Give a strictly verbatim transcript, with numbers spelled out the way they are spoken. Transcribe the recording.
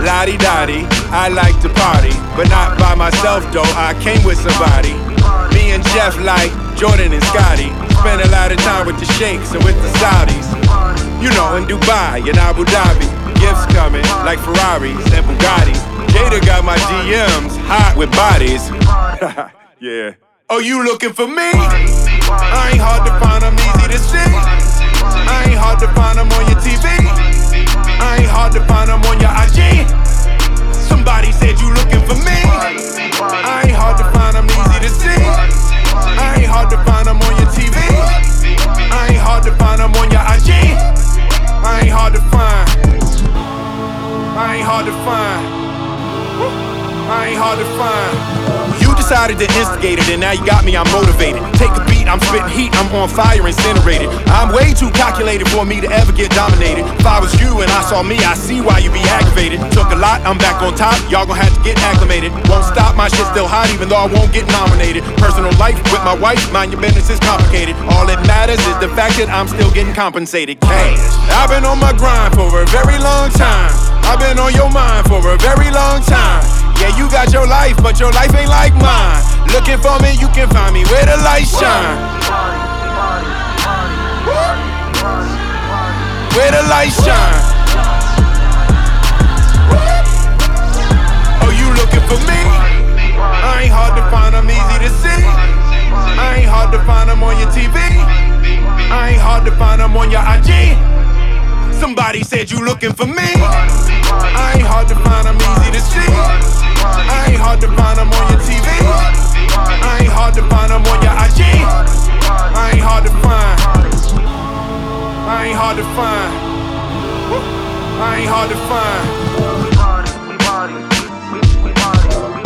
La-di-da-di, I like to party, but not by myself though, I came with somebody. Me and Jeff like Jordan and Scotty. Spend a lot of time with the sheikhs and with the Saudis. You know, in Dubai and Abu Dhabi. Gifts coming like Ferraris and Bugattis. Jada got my D Ms hot with bodies. Yeah. Oh, you looking for me? I ain't hard to find, I'm easy to see. I ain't hard to find, I'm on your T V. I ain't hard to find, I'm on your I G. Somebody said you looking for me. I ain't hard to find, I'm easy to see. I ain't hard to find, I'm on your T V. I ain't hard to find, I'm on your I G. I ain't hard to find. I ain't hard to find. I ain't hard to find. You decided to instigate it, and now you got me, I'm motivated. Take a beat, I'm spitting heat, I'm on fire, incinerated. I'm way too calculated for me to ever get dominated. If I was you and I saw me, I see why you be aggravated. Took a lot, I'm back on top, y'all gon' have to get acclimated. Won't stop, my shit still hot, even though I won't get nominated. Personal life with my wife, mind your business is complicated. All that matters is the fact that I'm still getting compensated. Cash. I've been on my grind for a very long time. I've been on your mind for a very long time. Yeah, you got your life, but your life ain't like mine. Looking for me, you can find me where the lights shine. Where the lights shine. Oh, you looking for me? I ain't hard to find, I'm easy to see. I ain't hard to find, I'm on your T V. I ain't hard to find, I'm on your I G. Somebody said you looking for me. I ain't hard to find, I'm easy to see. I ain't hard to find, I'm on your T V. I ain't hard to find, I'm on your I G. I ain't hard to find. I ain't hard to find. I ain't hard to find.